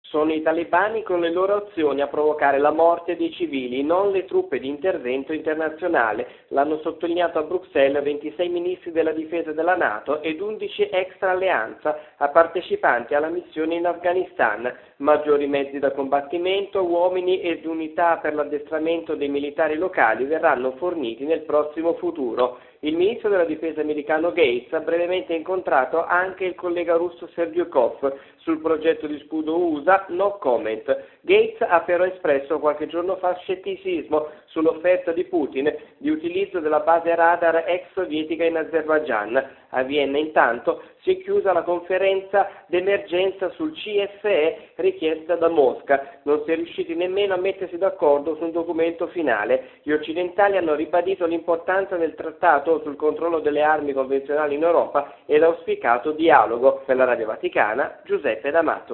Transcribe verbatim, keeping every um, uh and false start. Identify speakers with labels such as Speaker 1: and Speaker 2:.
Speaker 1: Sono i talebani con le loro azioni a provocare la morte dei civili, non le truppe di intervento internazionale. L'hanno sottolineato a Bruxelles ventisei ministri della difesa della NATO ed undici extra alleanza a partecipanti alla missione in Afghanistan. Maggiori mezzi da combattimento, uomini ed unità per l'addestramento dei militari locali verranno forniti nel prossimo futuro. Il ministro della difesa americano Gates ha brevemente incontrato anche il collega russo Serdyukov sul progetto di scudo U S A, no comment. Gates ha però espresso qualche giorno fa scetticismo sull'offerta di Putin di utilizzo della base radar ex sovietica in Azerbaigian. A Vienna intanto si è chiusa la conferenza d'emergenza sul C S E richiesta da Mosca. Non si è riusciti nemmeno a mettersi d'accordo su un documento finale. Gli occidentali hanno ribadito l'importanza del trattato sul controllo delle armi convenzionali in Europa ed auspicato dialogo. Per la Radio Vaticana, Giuseppe D'Amato.